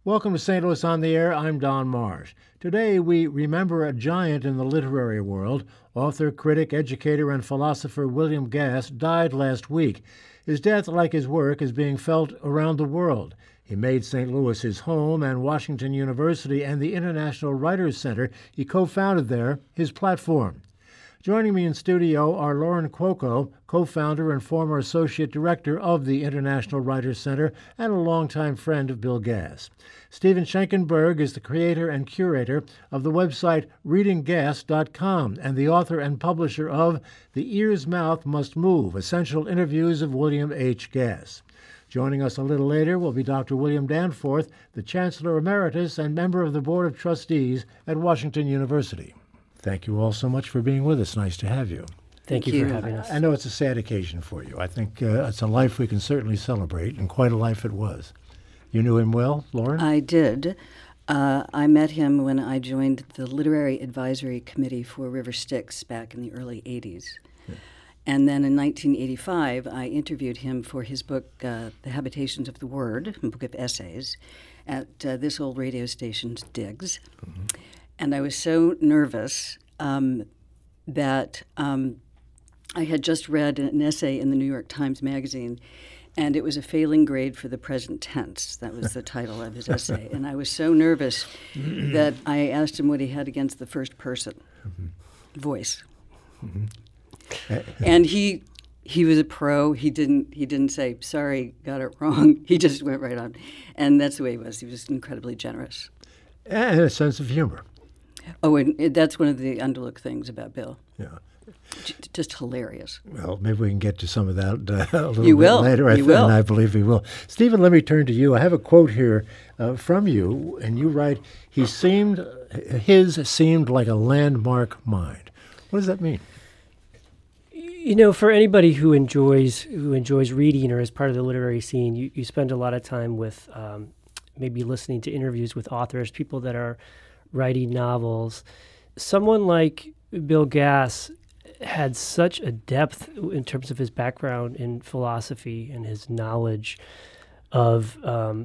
Welcome to St. Louis on the Air. I'm Don Marsh. Today we remember a giant in the literary world. Author, critic, educator, and philosopher William Gass died last week. His death, like his work, is being felt around the world. He made St. Louis his home, and Washington University and the International Writers Center he co-founded there his platform. Joining me in studio are Lauren Cuoco, co-founder and former associate director of the International Writers Center and a longtime friend of Bill Gass. Stephen Schenkenberg is the creator and curator of the website readinggass.com and the author and publisher of The Ear's Mouth Must Move, Essential Interviews of William H. Gass. Joining us a little later will be Dr. William Danforth, the Chancellor Emeritus and member of the Board of Trustees at Washington University. Thank you all so much for being with us. Nice to have you. Thank you for having us. I know it's a sad occasion for you. I think it's a life we can certainly celebrate, and quite a life it was. You knew him well, Lauren? I did. I met him when I joined the Literary Advisory Committee for River Styx back in the early 80s. Yeah. And then in 1985, I interviewed him for his book, The Habitations of the Word, a book of essays, at this old radio station's Diggs. Mm-hmm. And I was so nervous that I had just read an essay in the New York Times Magazine, and it was a failing grade for the present tense. That was the title of his essay. And I was so nervous that I asked him what he had against the first person voice. And he was a pro. He didn't say, sorry, got it wrong. He just went right on. And that's the way he was. He was incredibly generous. And a sense of humor. Oh, and that's one of the underlooked things about Bill. Yeah. Just hilarious. Well, maybe we can get to some of that a little bit later. And I believe we will. Stephen, let me turn to you. I have a quote here from you, and you write, his seemed like a landmark mind. What does that mean? You know, for anybody who enjoys reading or is part of the literary scene, you spend a lot of time with maybe listening to interviews with authors, people that are writing novels. Someone like Bill Gass had such a depth in terms of his background in philosophy and his knowledge of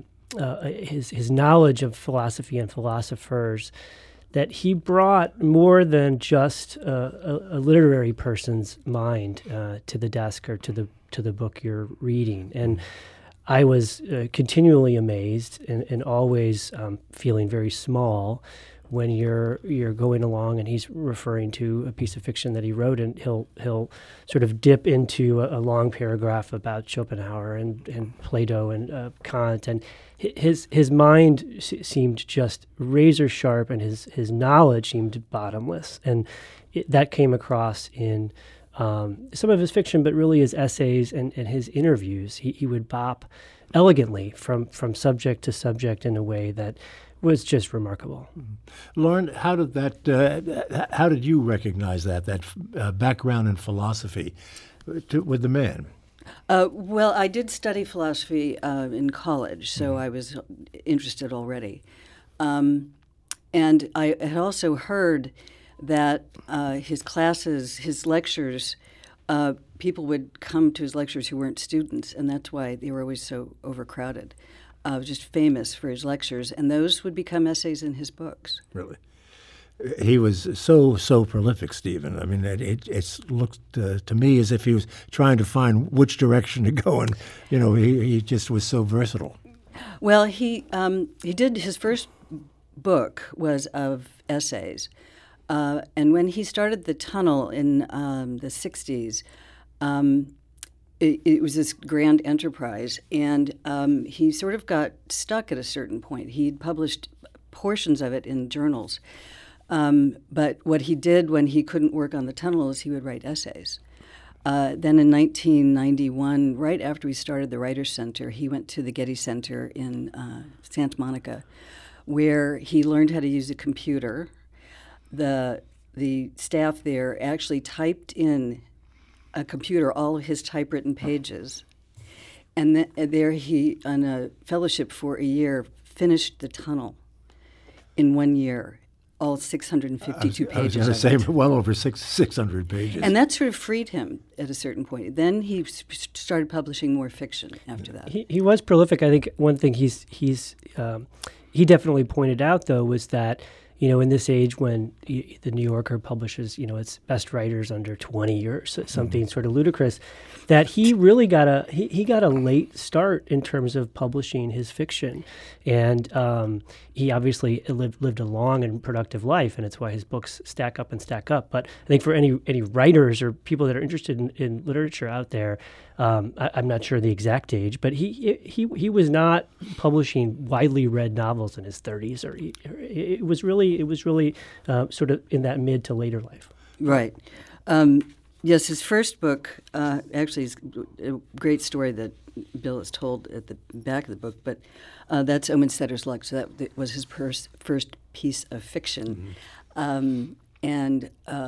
his knowledge of philosophy and philosophers, that he brought more than just a literary person's mind to the desk or to the book you're reading. And I was continually amazed and always feeling very small when you're going along and he's referring to a piece of fiction that he wrote, and he'll sort of dip into a long paragraph about Schopenhauer and Plato and Kant, and his mind seemed just razor sharp, and his knowledge seemed bottomless, and that came across in some of his fiction, but really his essays and his interviews. He would bop elegantly from subject to subject in a way that was just remarkable. Lauren, how did you recognize that background in philosophy with the man? Well, I did study philosophy in college, so I was interested already. And I had also heard that his classes, his lectures, people would come to his lectures who weren't students, and that's why they were always so overcrowded. Just famous for his lectures, and those would become essays in his books. Really? He was so prolific, Stephen. I mean, it looked to me as if he was trying to find which direction to go, and he just was so versatile. Well, he did, his first book was of essays, and when he started the Tunnel in the 60s, it was this grand enterprise, and he sort of got stuck at a certain point. He'd published portions of it in journals, but what he did when he couldn't work on the Tunnel is he would write essays. Then in 1991, right after we started the Writers' Center, he went to the Getty Center in Santa Monica, where he learned how to use a computer. The staff there actually typed in a computer all of his typewritten pages, and there he, on a fellowship for a year, finished the Tunnel in 1 year, all 652 pages. I was going to say well over 600 pages. And that sort of freed him at a certain point. Then he started publishing more fiction after that. He was prolific. I think one thing he's he definitely pointed out, though, was that, in this age when the New Yorker publishes, its best writers under 20 or something sort of ludicrous, that he really got a late start in terms of publishing his fiction. And he obviously lived a long and productive life, and it's why his books stack up. But I think for any writers or people that are interested in literature out there, I'm not sure the exact age, but he was not publishing widely read novels in his 30s, or it was really sort of in that mid to later life. Right. Yes, his first book actually is a great story that Bill has told at the back of the book, but that's Omensetter's Luck. So that was his first piece of fiction. And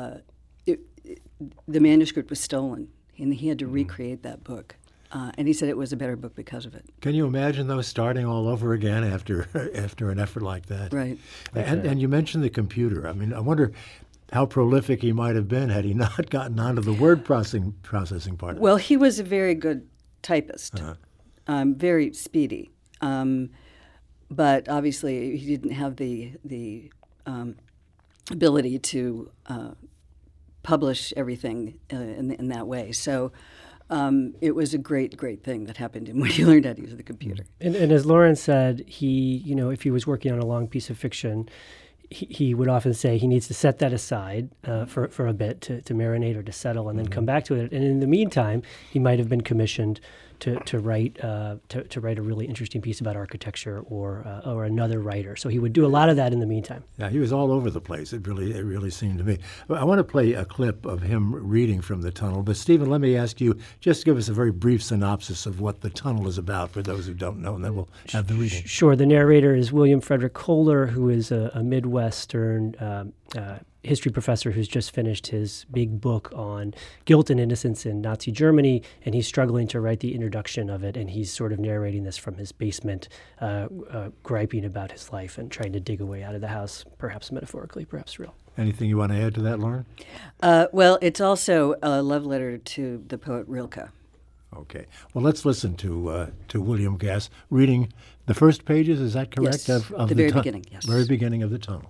the manuscript was stolen, and he had to recreate that book. And he said it was a better book because of it. Can you imagine, though, starting all over again after an effort like that? Right. And you mentioned the computer. I mean, I wonder how prolific he might have been had he not gotten onto the word processing part of it. Well, he was a very good typist, very speedy. But obviously he didn't have the ability to publish everything in that way. So it was a great thing that happened to him when he learned how to use the computer. And as Lauren said, he, if he was working on a long piece of fiction, he would often say he needs to set that aside for a bit to marinate or to settle, and then come back to it. And in the meantime, he might have been commissioned to write a really interesting piece about architecture or another writer. So he would do a lot of that in the meantime. Yeah, he was all over the place. It really seemed to me. I want to play a clip of him reading from The Tunnel. But Stephen, let me ask you, just give us a very brief synopsis of what The Tunnel is about for those who don't know, and then we'll have the reading. Sure. The narrator is William Frederick Kohler, who is a Midwestern history professor who's just finished his big book on guilt and innocence in Nazi Germany, and he's struggling to write the introduction of it, and he's sort of narrating this from his basement, griping about his life and trying to dig a way out of the house, perhaps metaphorically, perhaps real. Anything you want to add to that, Lauren? Well, it's also a love letter to the poet Rilke. Okay. Well, let's listen to William Gass reading the first pages, is that correct? Yes, of the very beginning, yes. Very beginning of The Tunnel.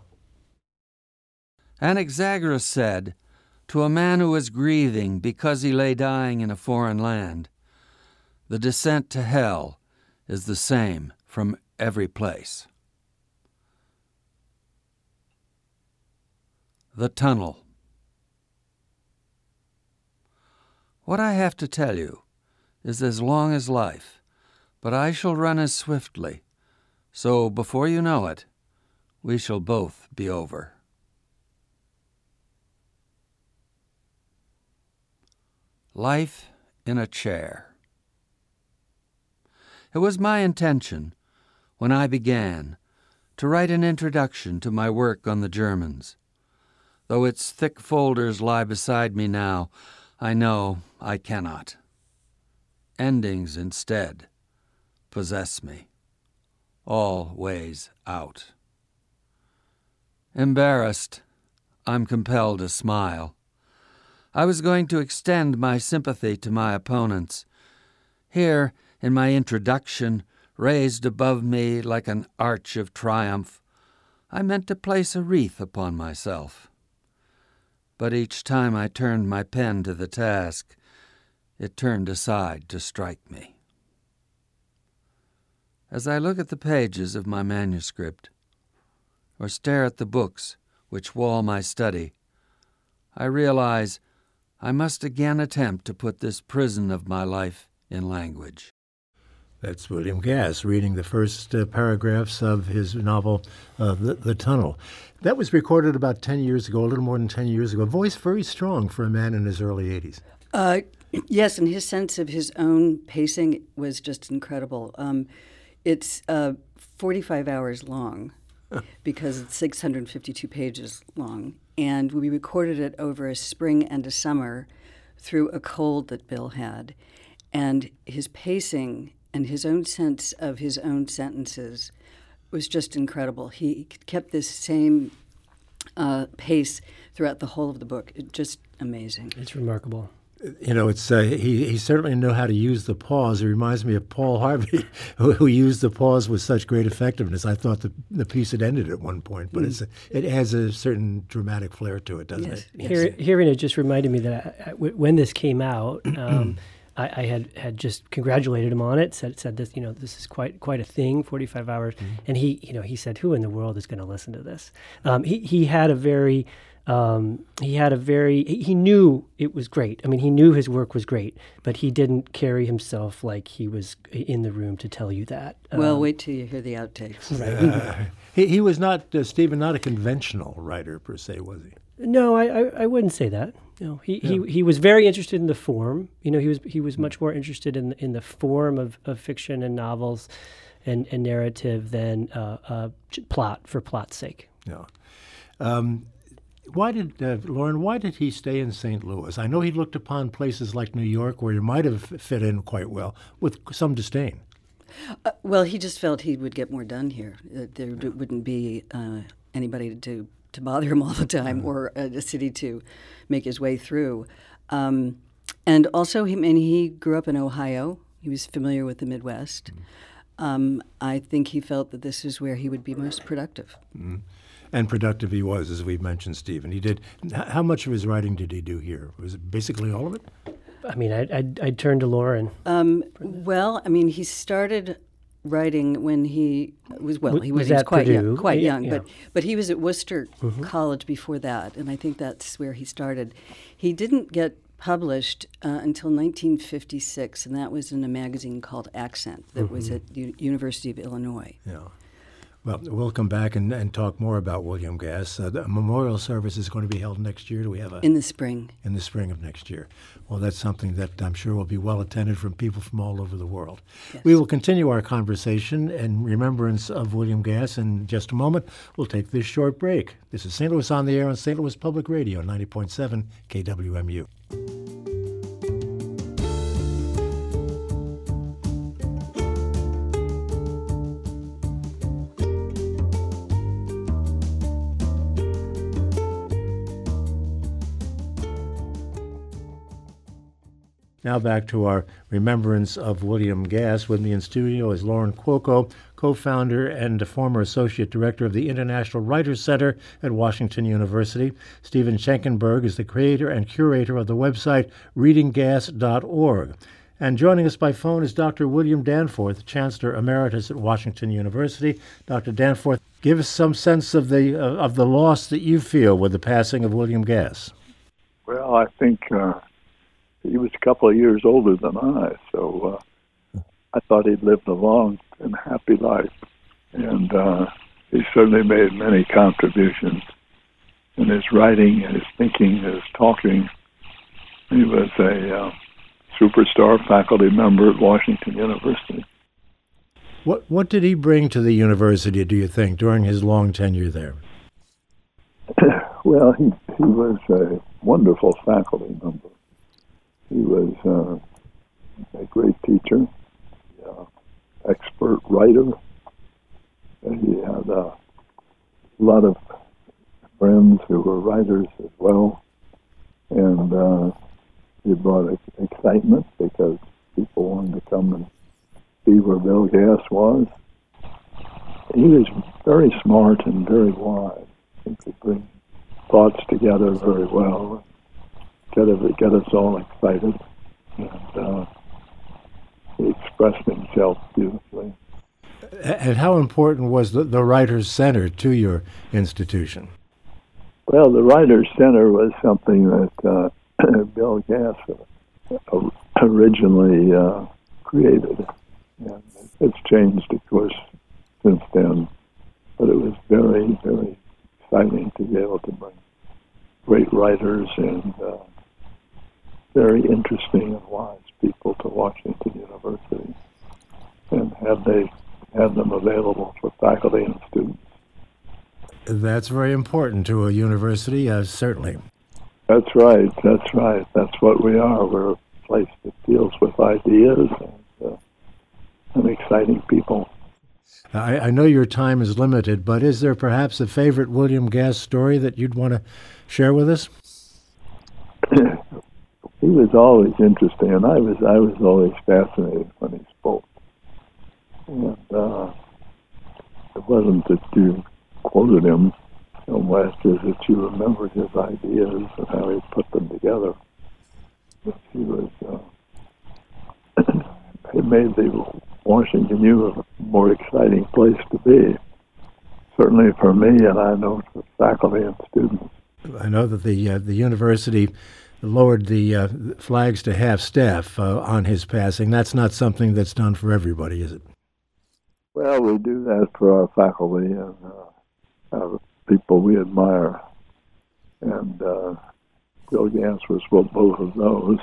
Anaxagoras said, to a man who was grieving because he lay dying in a foreign land, the descent to hell is the same from every place. The Tunnel. What I have to tell you is as long as life, but I shall run as swiftly, so before you know it, we shall both be over. Life in a Chair. It was my intention, when I began, to write an introduction to my work on the Germans. Though its thick folders lie beside me now, I know I cannot. Endings instead possess me, all ways out. Embarrassed, I'm compelled to smile. I was going to extend my sympathy to my opponents. Here, in my introduction, raised above me like an arch of triumph, I meant to place a wreath upon myself. But each time I turned my pen to the task, it turned aside to strike me. As I look at the pages of my manuscript, or stare at the books which wall my study, I realize I must again attempt to put this prison of my life in language. That's William Gass reading the first paragraphs of his novel, The Tunnel. That was recorded about 10 years ago, a little more than 10 years ago. Voice very strong for a man in his early 80s. Yes, and his sense of his own pacing was just incredible. It's 45 hours long because it's 652 pages long. And we recorded it over a spring and a summer through a cold that Bill had. And his pacing and his own sense of his own sentences was just incredible. He kept this same pace throughout the whole of the book. It's just amazing. It's remarkable. It's he certainly knew how to use the pause. It reminds me of Paul Harvey, who used the pause with such great effectiveness. I thought the piece had ended at one point, but it has a certain dramatic flair to it, doesn't it? Yes. Hearing it just reminded me that when this came out, I had just congratulated him on it. Said this, this is quite a thing. 45 hours, and he said, "Who in the world is going to listen to this?" He knew it was great. I mean, he knew his work was great, but he didn't carry himself like he was in the room to tell you that. Well, wait till you hear the outtakes. Right. He was not, Stephen, not a conventional writer per se, was he? No, I wouldn't say that. He was very interested in the form. He was much more interested in the form of fiction and novels and narrative than plot for plot's sake. Yeah. Why did he stay in St. Louis? I know he looked upon places like New York, where he might have fit in quite well, with some disdain. Well, he just felt he would get more done here. There wouldn't be anybody to bother him all the time, or a city to make his way through. And also, he grew up in Ohio. He was familiar with the Midwest. I think he felt that this is where he would be most productive. Mm-hmm. And productive he was, as we've mentioned, Stephen. He did. How much of his writing did he do here? Was it basically all of it? I mean, I'd turn to Lauren. Well, I mean, he started writing when he was he was quite Purdue. quite young, but he was at Worcester College before that, and I think that's where he started. He didn't get published until 1956, and that was in a magazine called Accent that was at University of Illinois. Yeah. Well, we'll come back and talk more about William Gass. The memorial service is going to be held next year. Do we have in the spring? In the spring of next year. Well, that's something that I'm sure will be well attended from people from all over the world. Yes. We will continue our conversation in remembrance of William Gass in just a moment. We'll take this short break. This is St. Louis on the Air on St. Louis Public Radio, 90.7 KWMU. Now back to our remembrance of William Gass. With me in studio is Lauren Cuoco, co-founder and former associate director of the International Writers Center at Washington University. Stephen Schenkenberg is the creator and curator of the website readinggass.org. And joining us by phone is Dr. William Danforth, Chancellor Emeritus at Washington University. Dr. Danforth, give us some sense of the loss that you feel with the passing of William Gass. Well, I think he was a couple of years older than I, so I thought he'd lived a long and happy life. And he certainly made many contributions in his writing, his thinking, his talking. He was a superstar faculty member at Washington University. What did he bring to the university, do you think, during his long tenure there? Well, he was a wonderful faculty member. He was a great teacher, expert writer. He had a lot of friends who were writers as well. And he brought excitement because people wanted to come and see where Bill Gass was. He was very smart and very wise. He could bring thoughts together very well. Get us all excited, and he expressed himself beautifully. And how important was the Writers' Center to your institution? Well, the Writers' Center was something that Bill Gass originally created, and it's changed, of course, since then. But it was very, very exciting to be able to bring great writers and very interesting and wise people to Washington University, and have them available for faculty and students. That's very important to a university, certainly. That's right. That's what we are. We're a place that deals with ideas and exciting people. I know your time is limited, but is there perhaps a favorite William Gass story that you'd want to share with us? he was always interesting, and I was always fascinated when he spoke. And it wasn't that you quoted him so much as that you remembered his ideas and how he put them together. But he was, it made the Washington U a more exciting place to be. Certainly for me, and I know for faculty and students. I know that the university lowered the flags to half-staff on his passing. That's not something that's done for everybody, is it? Well, we do that for our faculty and people we admire. And Bill Gass was both of those.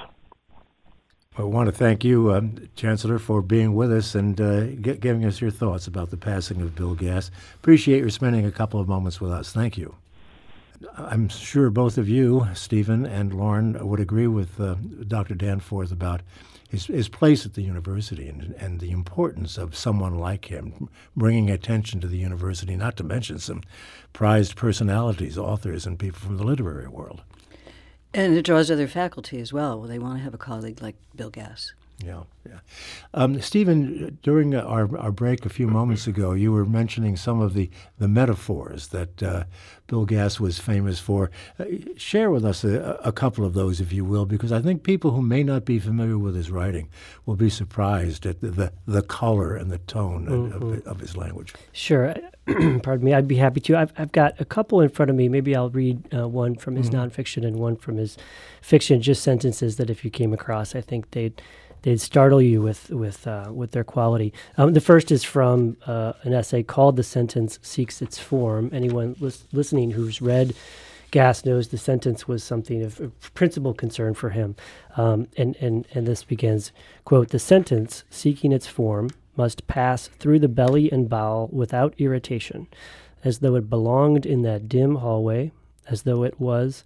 I want to thank you, Chancellor, for being with us and giving us your thoughts about the passing of Bill Gass. Appreciate your spending a couple of moments with us. Thank you. I'm sure both of you, Stephen and Lauren, would agree with Dr. Danforth about his place at the university and the importance of someone like him bringing attention to the university, not to mention some prized personalities, authors, and people from the literary world. And it draws other faculty as well. They want to have a colleague like Bill Gass. Yeah. Stephen, during our break a few moments ago, you were mentioning some of the metaphors that Bill Gass was famous for. Share with us a couple of those, if you will, because I think people who may not be familiar with his writing will be surprised at the color and the tone of his language. Sure. Pardon me. I'd be happy to. I've got a couple in front of me. Maybe I'll read one from his nonfiction and one from his fiction, just sentences that if you came across, I think they'd startle you with their quality. The first is from an essay called "The Sentence Seeks Its Form." Anyone listening who's read Gass knows the sentence was something of principal concern for him. And this begins, quote, "The sentence, seeking its form, must pass through the belly and bowel without irritation, as though it belonged in that dim hallway, as though it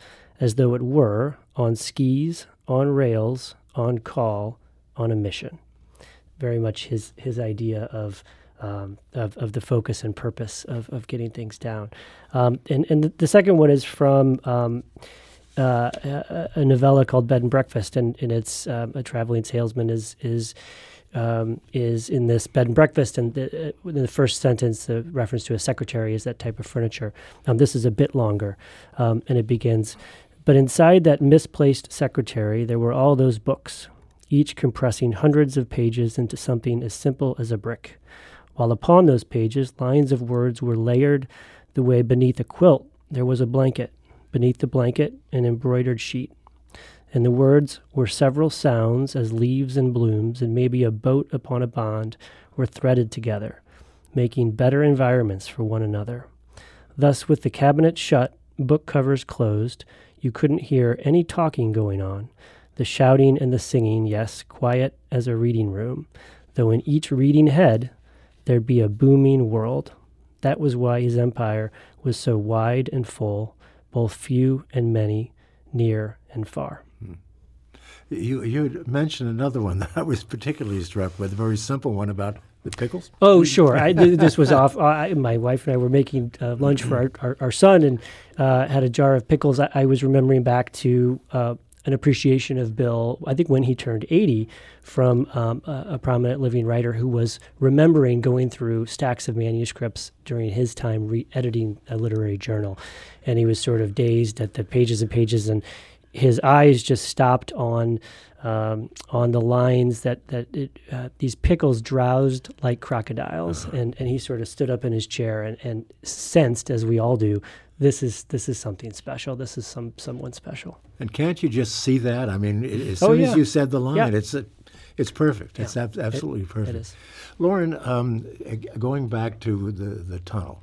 were, on skis, on rails, on call, on a mission." Very much his idea of the focus and purpose of getting things down. And the second one is from a novella called Bed and Breakfast, and it's a traveling salesman is in this bed and breakfast, and in the first sentence, the reference to a secretary is that type of furniture. This is a bit longer, and it begins, "But inside that misplaced secretary, there were all those books, each compressing hundreds of pages into something as simple as a brick, while upon those pages lines of words were layered the way beneath a quilt there was a blanket, beneath the blanket an embroidered sheet. And the words were several sounds as leaves and blooms and maybe a boat upon a bond were threaded together, making better environments for one another. Thus, with the cabinet shut, book covers closed, you couldn't hear any talking going on, the shouting and the singing, yes, quiet as a reading room, though in each reading head there'd be a booming world. That was why his empire was so wide and full, both few and many, near and far." You mentioned another one that I was particularly struck with, a very simple one about the pickles. Oh, sure. This was off. My wife and I were making lunch for our son and had a jar of pickles. I was remembering back to an appreciation of Bill, I think when he turned 80, from a prominent living writer who was remembering going through stacks of manuscripts during his time editing a literary journal. And he was sort of dazed at the pages and pages, and his eyes just stopped on the lines that these pickles drowsed like crocodiles, and he sort of stood up in his chair and sensed, as we all do, this is something special. This is someone special. And can't you just see that? I mean, as soon as you said the line, it's perfect. It's absolutely perfect. It is. Lauren, going back to the tunnel,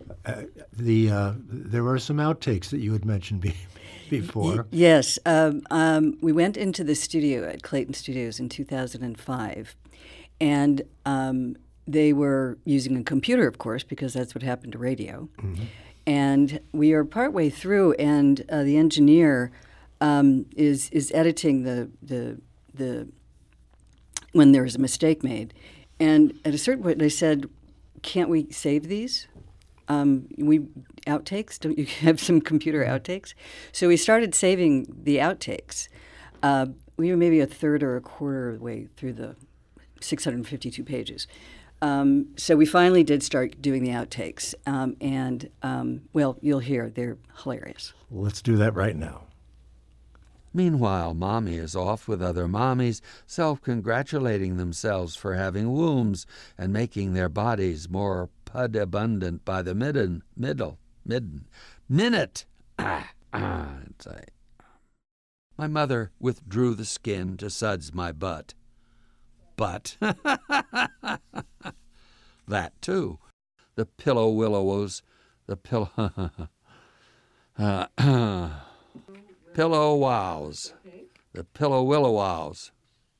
there were some outtakes that you had mentioned before. Yes. We went into the studio at Clayton Studios in 2005, and they were using a computer, of course, because that's what happened to radio. Mm-hmm. And we are partway through, and the engineer is editing the when there's a mistake made. And at a certain point, they said, "Can't we save these? Outtakes? Don't you have some computer outtakes?" So we started saving the outtakes. We were maybe a third or a quarter of the way through the 652 pages. So we finally did start doing the outtakes. Well, you'll hear, they're hilarious. Let's do that right now. Meanwhile, Mommy is off with other mommies, self-congratulating themselves for having wombs and making their bodies more pud-abundant by the minute. My mother withdrew the skin to suds my butt. But that too. The pillow willows, pillow wows. The pillow willow wows.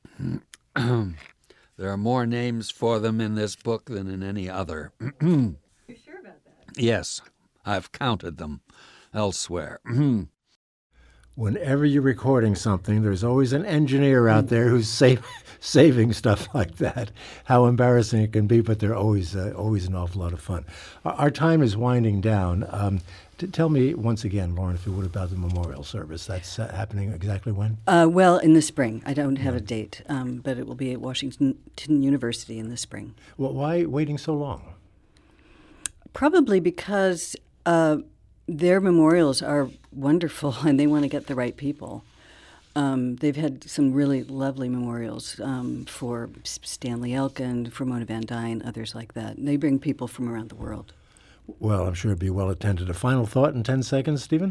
There are more names for them in this book than in any other. You're sure about that? Yes, I've counted them elsewhere. Whenever you're recording something, there's always an engineer out there who's saving stuff like that. How embarrassing it can be, but they're always an awful lot of fun. Our time is winding down. Tell me once again, Lauren, if you would, about the memorial service. That's happening exactly when? Well, in the spring. I don't have a date, but it will be at Washington University in the spring. Well, why waiting so long? Probably because their memorials are wonderful and they want to get the right people. They've had some really lovely memorials for Stanley Elkin, for Mona Van Dyne, others like that. And they bring people from around the world. Well, I'm sure it'd be well attended. A final thought in 10 seconds, Stephen?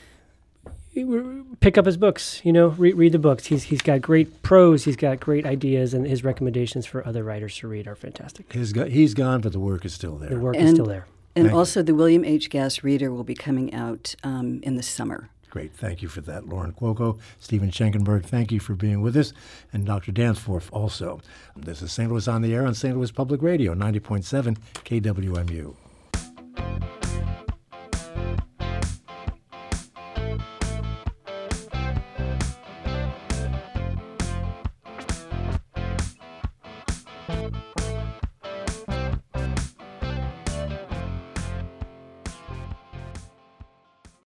Pick up his books, read the books. He's got great prose, he's got great ideas, and his recommendations for other writers to read are fantastic. He's gone, but the work is still there. The work is still there. And also the William H. Gass Reader will be coming out in the summer. Great. Thank you for that, Lauren Cuoco. Stephen Schenkenberg, thank you for being with us. And Dr. Danforth also. This is St. Louis on the Air on St. Louis Public Radio, 90.7 KWMU.